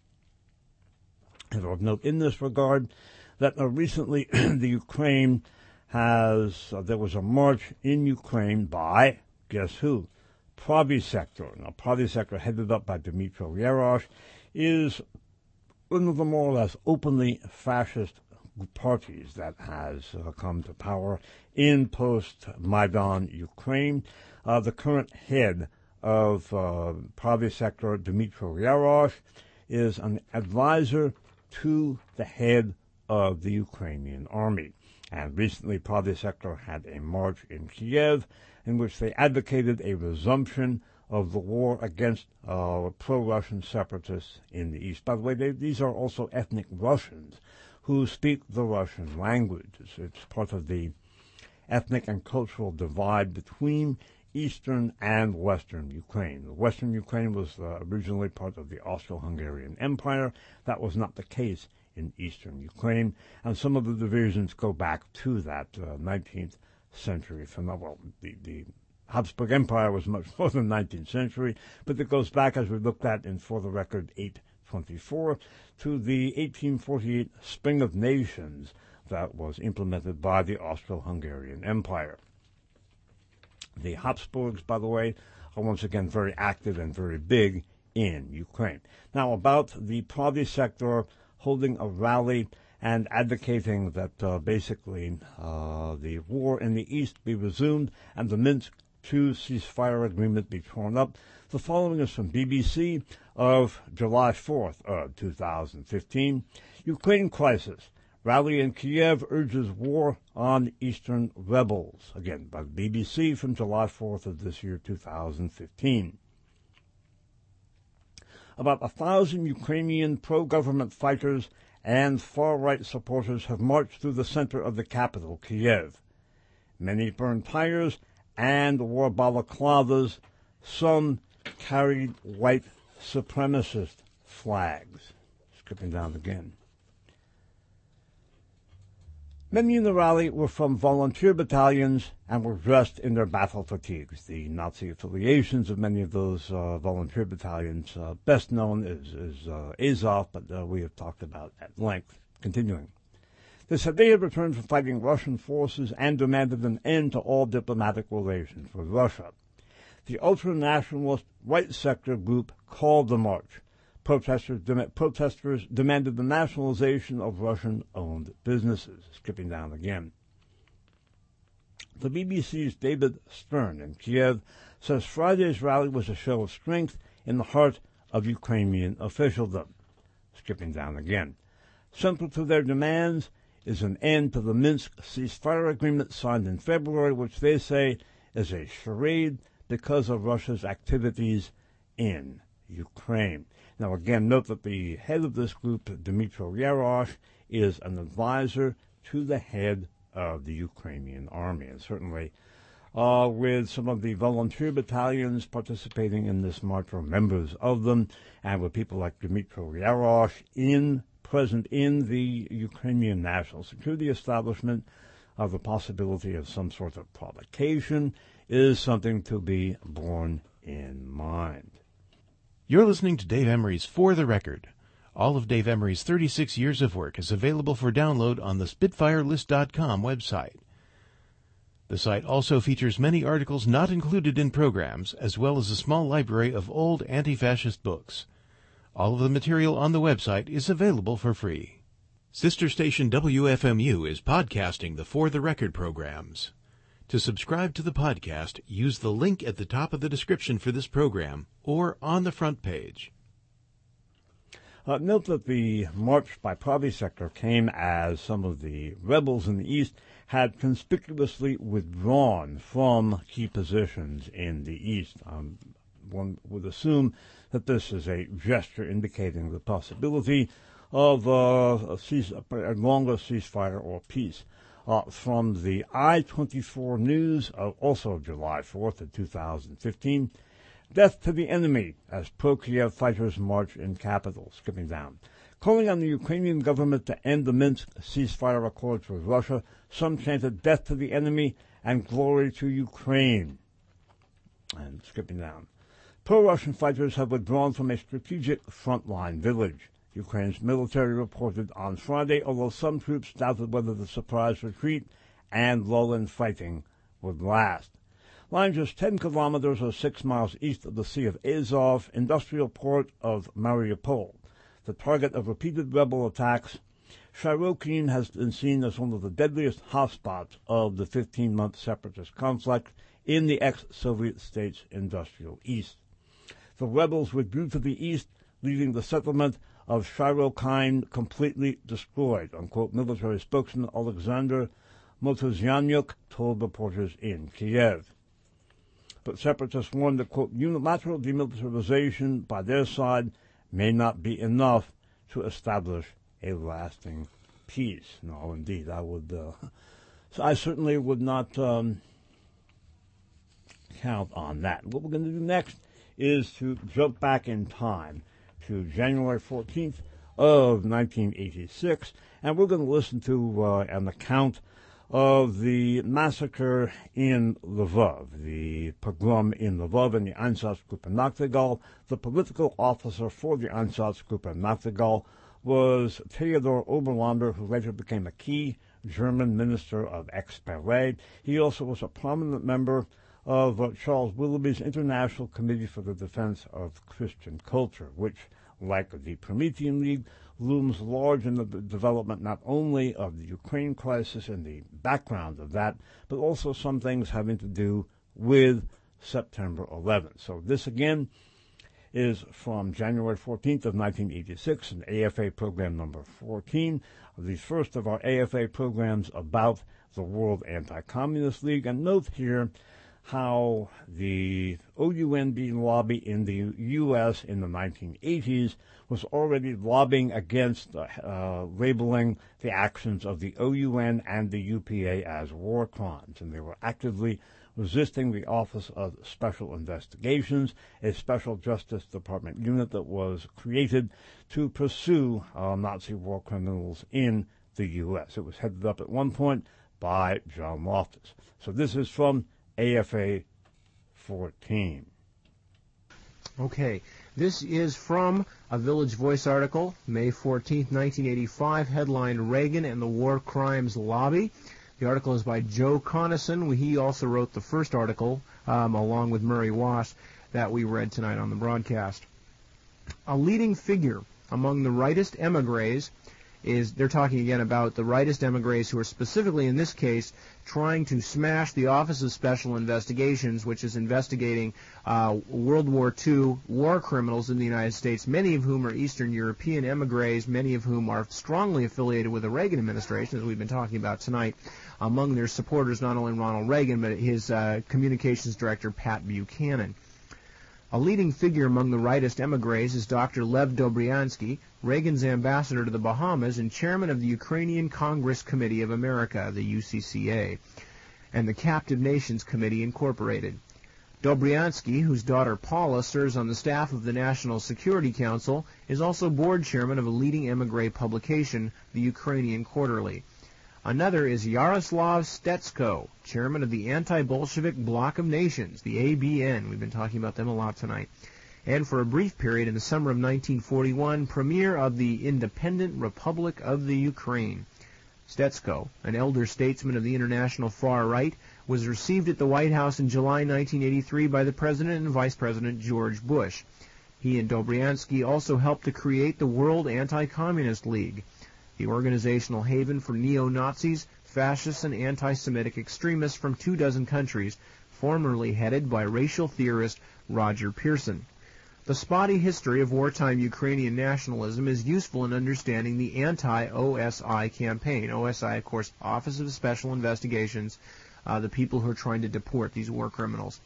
And of note in this regard that recently the Ukraine there was a march in Ukraine by, guess who? Pravy Sector. Now, Pravy Sector, headed up by Dmytro Yarosh, is one of the more or less openly fascist parties that has come to power in post-Maidan Ukraine. The current head of Pravy Sector, Dmytro Yarosh, is an advisor to the head of the Ukrainian army. And recently, Pravy Sector had a march in Kiev in which they advocated a resumption of the war against pro-Russian separatists in the east. By the way, these are also ethnic Russians who speak the Russian language. It's part of the ethnic and cultural divide between eastern and western Ukraine. Western Ukraine was originally part of the Austro-Hungarian Empire. That was not the case in eastern Ukraine, and some of the divisions go back to that 19th century phenomenon. Well, the Habsburg Empire was much more than 19th century, but it goes back, as we looked at in For the Record 824, to the 1848 Spring of Nations that was implemented by the Austro-Hungarian Empire. The Habsburgs, by the way, are once again very active and very big in Ukraine. Now, about the Pravy Sector holding a rally and advocating that basically the war in the east be resumed and the Minsk II ceasefire agreement be torn up. The following is from BBC of July 4th of 2015. Ukraine crisis. Rally in Kiev urges war on eastern rebels. Again, by the BBC from July 4th of this year, 2015. About 1,000 Ukrainian pro-government fighters and far-right supporters have marched through the center of the capital, Kiev. Many burned tires and wore balaclavas. Some carried white supremacist flags. Skipping down again. Many in the rally were from volunteer battalions and were dressed in their battle fatigues. The Nazi affiliations of many of those volunteer battalions, best known is Azov, but we have talked about at length. Continuing. They said they had returned from fighting Russian forces and demanded an end to all diplomatic relations with Russia. The ultra-nationalist right sector group called the march. Protesters demanded the nationalization of Russian-owned businesses. Skipping down again. The BBC's David Stern in Kiev says Friday's rally was a show of strength in the heart of Ukrainian officialdom. Skipping down again. Central to their demands is an end to the Minsk ceasefire agreement signed in February, which they say is a charade because of Russia's activities in Ukraine. Now, again, note that the head of this group, Dmytro Yarosh, is an advisor to the head of the Ukrainian army. And certainly, with some of the volunteer battalions participating in this march, or members of them, and with people like Dmytro Yarosh present in the Ukrainian national security establishment, the possibility of some sort of provocation is something to be borne in mind. You're listening to Dave Emery's For the Record. All of Dave Emery's 36 years of work is available for download on the SpitfireList.com website. The site also features many articles not included in programs, as well as a small library of old anti-fascist books. All of the material on the website is available for free. Sister station WFMU is podcasting the For the Record programs. To subscribe to the podcast, use the link at the top of the description for this program or on the front page. Note that the march by Pravy Sector came as some of the rebels in the east had conspicuously withdrawn from key positions in the east. one would assume that this is a gesture indicating the possibility of a longer ceasefire or peace. From the I-24 News, also of July 4th of 2015, death to the enemy as pro-Kiev fighters march in capital. Skipping down. Calling on the Ukrainian government to end the Minsk ceasefire accords with Russia, some chanted death to the enemy and glory to Ukraine. And skipping down. Pro-Russian fighters have withdrawn from a strategic frontline village. Ukraine's military reported on Friday, although some troops doubted whether the surprise retreat and lull in fighting would last. Lying just 10 kilometers or 6 miles east of the Sea of Azov, industrial port of Mariupol, the target of repeated rebel attacks, Shyrokhin has been seen as one of the deadliest hotspots of the 15-month separatist conflict in the ex-Soviet states' industrial east. The rebels withdrew to the east, leaving the settlement of Shyrokhin completely destroyed, unquote, military spokesman Alexander Motozhanyuk told reporters in Kiev. But separatists warned that, quote, unilateral demilitarization by their side may not be enough to establish a lasting peace. No, indeed, I certainly would not count on that. What we're going to do next is to jump back in time to January 14th of 1986, and we're going to listen to an account of the massacre in Lvov, the pogrom in Lvov and the Einsatzgruppe Nachtigall. The political officer for the Einsatzgruppe Nachtigall was Theodor Oberlander, who later became a key German minister of ex-Palais. He also was a prominent member of Charles Willoughby's International Committee for the Defense of Christian Culture, which, like the Promethean League, looms large in the development not only of the Ukraine crisis and the background of that, but also some things having to do with September 11th. So this, again, is from January 14th of 1986, an AFA program number 14, the first of our AFA programs about the World Anti-Communist League. And note here how the OUNB lobby in the U.S. in the 1980s was already lobbying against labeling the actions of the OUN and the UPA as war crimes, and they were actively resisting the Office of Special Investigations, a special Justice Department unit that was created to pursue Nazi war criminals in the U.S. It was headed up at one point by John Loftus. So this is from AFA 14. Okay, this is from a Village Voice article, May 14, 1985, headline Reagan and the War Crimes Lobby. The article is by Joe Conason. He also wrote the first article, along with Murray Wass, that we read tonight on the broadcast. A leading figure among the rightist emigres they're talking again about the rightist emigres who are specifically, in this case, trying to smash the Office of Special Investigations, which is investigating World War II war criminals in the United States, many of whom are Eastern European emigres, many of whom are strongly affiliated with the Reagan administration, as we've been talking about tonight. Among their supporters, not only Ronald Reagan, but his communications director, Pat Buchanan. A leading figure among the rightist emigres is Dr. Lev Dobryansky, Reagan's ambassador to the Bahamas and chairman of the Ukrainian Congress Committee of America, the UCCA, and the Captive Nations Committee, Incorporated. Dobryansky, whose daughter Paula serves on the staff of the National Security Council, is also board chairman of a leading emigre publication, the Ukrainian Quarterly. Another is Yaroslav Stetsko, chairman of the Anti-Bolshevik Bloc of Nations, the ABN. We've been talking about them a lot tonight. And for a brief period in the summer of 1941, premier of the Independent Republic of the Ukraine. Stetsko, an elder statesman of the international far right, was received at the White House in July 1983 by the President and Vice President George Bush. He and Dobryansky also helped to create the World Anti-Communist League, the organizational haven for neo-Nazis, fascists, and anti-Semitic extremists from 24 countries, formerly headed by racial theorist Roger Pearson. The spotty history of wartime Ukrainian nationalism is useful in understanding the anti-OSI campaign. OSI, of course, Office of Special Investigations, the people who are trying to deport these war criminals.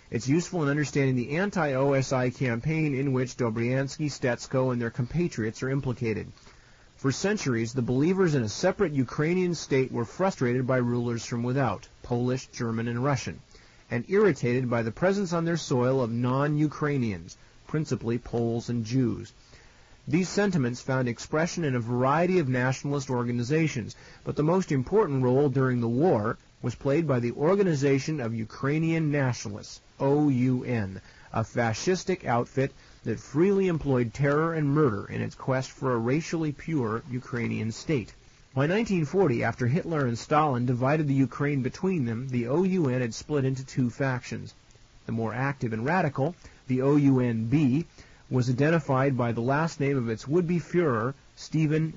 It's useful in understanding the anti-OSI campaign in which Dobriansky, Stetsko, and their compatriots are implicated. For centuries, the believers in a separate Ukrainian state were frustrated by rulers from without, Polish, German, and Russian, and irritated by the presence on their soil of non-Ukrainians, principally Poles and Jews. These sentiments found expression in a variety of nationalist organizations, but the most important role during the war was played by the Organization of Ukrainian Nationalists, OUN, a fascistic outfit that freely employed terror and murder in its quest for a racially pure Ukrainian state. By 1940, after Hitler and Stalin divided the Ukraine between them, the OUN had split into two factions. The more active and radical, the OUN-B, was identified by the last name of its would-be Führer, Stepan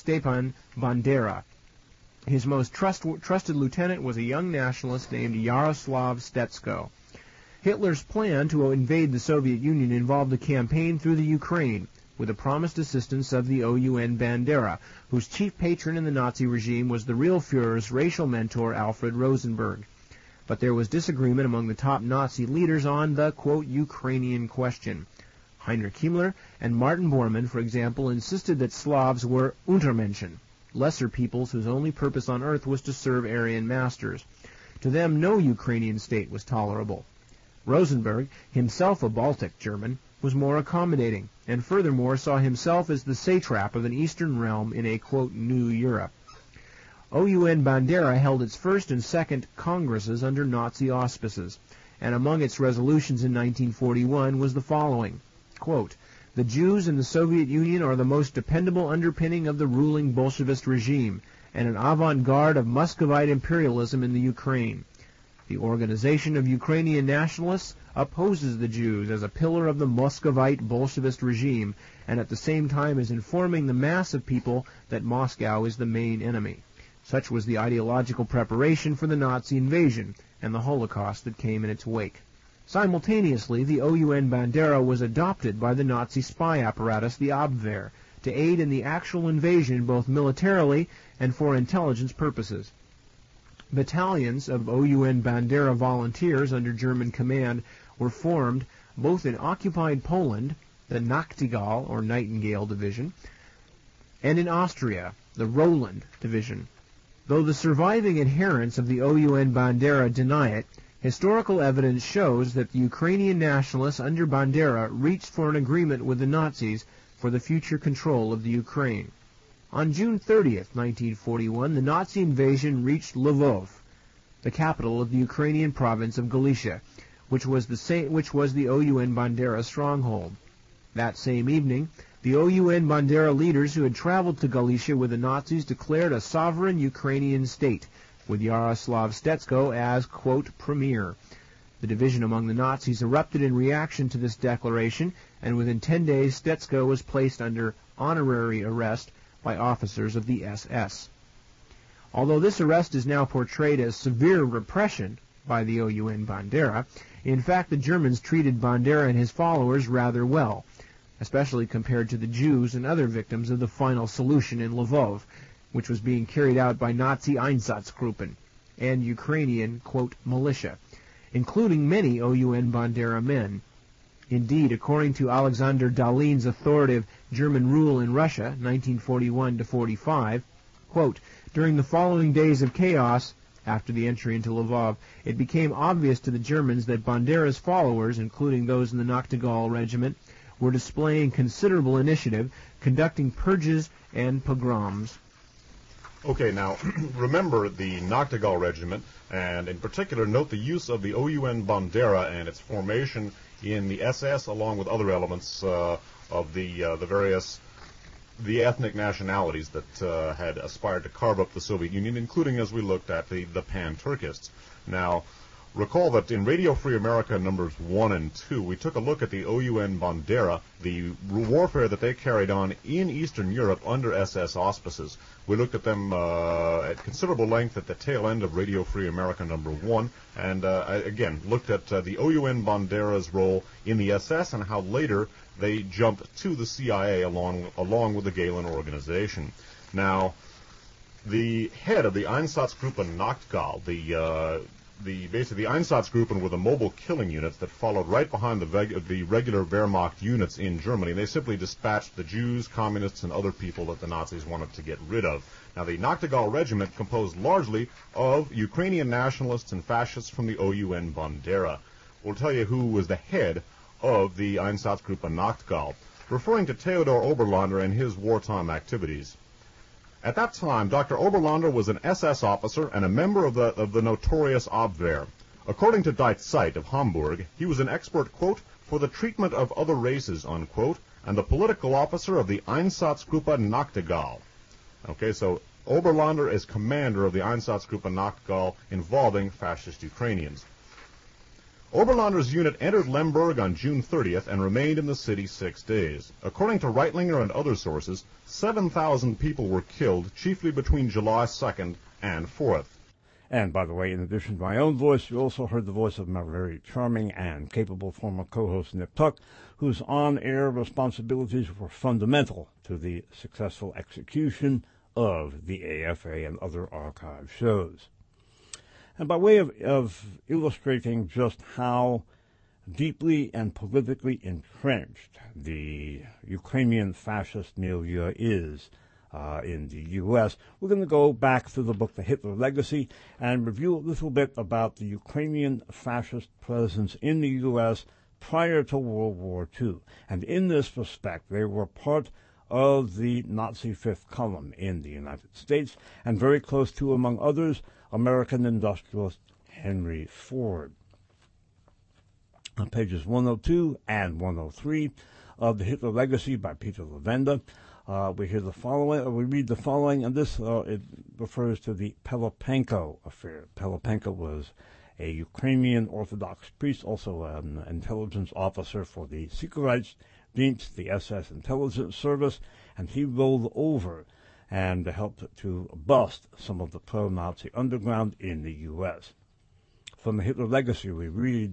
Bandera. His most trusted lieutenant was a young nationalist named Yaroslav Stetsko. Hitler's plan to invade the Soviet Union involved a campaign through the Ukraine, with the promised assistance of the OUN Bandera, whose chief patron in the Nazi regime was the real Führer's racial mentor Alfred Rosenberg. But there was disagreement among the top Nazi leaders on the, quote, Ukrainian question. Heinrich Himmler and Martin Bormann, for example, insisted that Slavs were Untermenschen, lesser peoples whose only purpose on earth was to serve Aryan masters. To them, no Ukrainian state was tolerable. Rosenberg, himself a Baltic German, was more accommodating, and furthermore saw himself as the satrap of an eastern realm in a, quote, new Europe. OUN Bandera held its first and second congresses under Nazi auspices, and among its resolutions in 1941 was the following, quote, "The Jews in the Soviet Union are the most dependable underpinning of the ruling Bolshevist regime, and an avant-garde of Muscovite imperialism in the Ukraine. The Organization of Ukrainian Nationalists opposes the Jews as a pillar of the Muscovite Bolshevist regime, and at the same time is informing the mass of people that Moscow is the main enemy." Such was the ideological preparation for the Nazi invasion and the Holocaust that came in its wake. Simultaneously, the OUN Bandera was adopted by the Nazi spy apparatus, the Abwehr, to aid in the actual invasion both militarily and for intelligence purposes. Battalions of OUN Bandera volunteers under German command were formed both in occupied Poland, the Nachtigall or Nightingale Division, and in Austria, the Roland Division. Though the surviving adherents of the OUN Bandera deny it, historical evidence shows that the Ukrainian nationalists under Bandera reached for an agreement with the Nazis for the future control of the Ukraine. On June 30th, 1941, the Nazi invasion reached Lvov, the capital of the Ukrainian province of Galicia, which was the OUN Bandera stronghold. That same evening, the OUN Bandera leaders who had traveled to Galicia with the Nazis declared a sovereign Ukrainian state, with Yaroslav Stetsko as, quote, premier. The division among the Nazis erupted in reaction to this declaration, and within 10 days Stetsko was placed under honorary arrest by officers of the SS. Although this arrest is now portrayed as severe repression by the OUN Bandera, in fact the Germans treated Bandera and his followers rather well, especially compared to the Jews and other victims of the final solution in Lvov, which was being carried out by Nazi Einsatzgruppen and Ukrainian, quote, militia, including many OUN Bandera men. Indeed, according to Alexander Dalin's authoritative German Rule in Russia, 1941-45, quote, during the following days of chaos, after the entry into Lvov, it became obvious to the Germans that Bandera's followers, including those in the Nachtigall Regiment, were displaying considerable initiative, conducting purges and pogroms. Okay, now, remember the Nachtigall Regiment, and in particular note the use of the OUN Bandera and its formation in the SS, along with other elements of the ethnic nationalities that had aspired to carve up the Soviet Union, including, as we looked at, the Pan-Turkists. Now, recall that in Radio Free America numbers 1 and 2, we took a look at the OUN Bandera, the warfare that they carried on in Eastern Europe under SS auspices. We looked at them at considerable length at the tail end of Radio Free America number 1, and again, looked at the OUN Bandera's role in the SS and how later they jumped to the CIA along with the Gehlen organization. Now, the head of the Einsatzgruppe Nachtigall, basically the Einsatzgruppen were the mobile killing units that followed right behind the regular Wehrmacht units in Germany. They simply dispatched the Jews, communists, and other people that the Nazis wanted to get rid of. Now, the Nachtigall Regiment composed largely of Ukrainian nationalists and fascists from the OUN Bandera. We'll tell you who was the head of the Einsatzgruppe Nachtigall, referring to Theodor Oberlander and his wartime activities. At that time, Dr. Oberlander was an SS officer and a member of the notorious Abwehr. According to Die Zeit of Hamburg, he was an expert, quote, for the treatment of other races, unquote, and the political officer of the Einsatzgruppe Nachtigall. Okay, so Oberlander is commander of the Einsatzgruppe Nachtigall involving fascist Ukrainians. Oberlander's unit entered Lemberg on June 30th and remained in the city 6 days. According to Reitlinger and other sources, 7,000 people were killed, chiefly between July 2nd and 4th. And by the way, in addition to my own voice, you also heard the voice of my very charming and capable former co-host Nip Tuck, whose on-air responsibilities were fundamental to the successful execution of the AFA and other archive shows. And by way of illustrating just how deeply and politically entrenched the Ukrainian fascist milieu is in the U.S., we're going to go back through the book The Hitler Legacy and review a little bit about the Ukrainian fascist presence in the U.S. prior to World War II. And in this respect, they were part of the Nazi Fifth Column in the United States, and very close to, among others, American industrialist Henry Ford. On pages 102 and 103 of The Hitler Legacy by Peter Levenda, we read the following, and this it refers to the Pelapenko affair. Pelapenko was a Ukrainian Orthodox priest, also an intelligence officer for the Sicherheitsdienst, the SS intelligence service, and he rolled over and helped to bust some of the pro-Nazi underground in the U.S. From the Hitler Legacy, we read,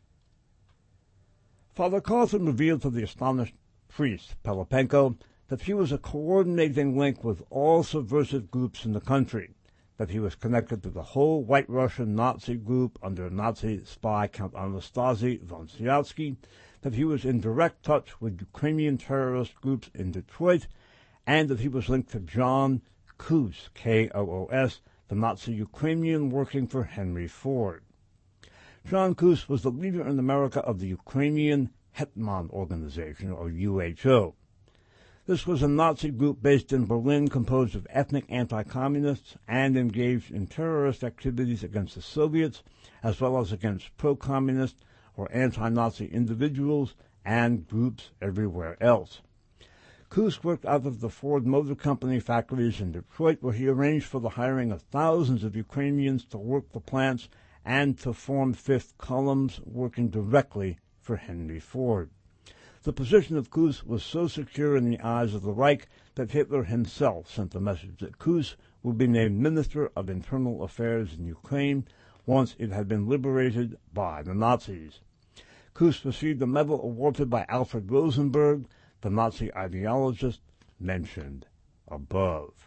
Father Carlson revealed to the astonished priest, Pelapenko, that he was a coordinating link with all subversive groups in the country, that he was connected to the whole White Russian Nazi group under Nazi spy Count Anastasi von Sviatsky, that he was in direct touch with Ukrainian terrorist groups in Detroit, and that he was linked to John Koos, K-O-O-S, the Nazi Ukrainian working for Henry Ford. John Koos was the leader in America of the Ukrainian Hetman Organization, or UHO. This was a Nazi group based in Berlin composed of ethnic anti-communists and engaged in terrorist activities against the Soviets, as well as against pro-communist or anti-Nazi individuals and groups everywhere else. Koos worked out of the Ford Motor Company factories in Detroit, where he arranged for the hiring of thousands of Ukrainians to work the plants and to form fifth columns working directly for Henry Ford. The position of Koos was so secure in the eyes of the Reich that Hitler himself sent the message that Koos would be named Minister of Internal Affairs in Ukraine once it had been liberated by the Nazis. Koos received a medal awarded by Alfred Rosenberg, the Nazi ideologist mentioned above.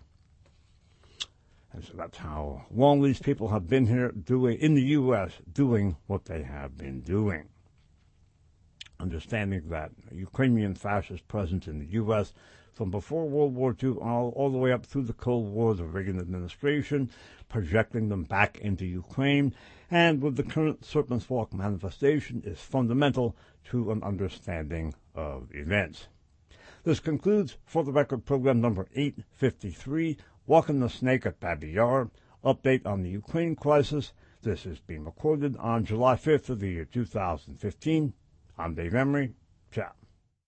And so that's how long these people have been here in the U.S. doing what they have been doing. Understanding that Ukrainian fascist presence in the U.S. from before World War II all the way up through the Cold War, the Reagan administration, projecting them back into Ukraine, and with the current Serpent's Walk manifestation is fundamental to an understanding of events. This concludes For the Record program number 853, Walking the Snake at Babi Yar, update on the Ukraine crisis. This is being recorded on July 5th of the year 2015. I'm Dave Emery. Ciao.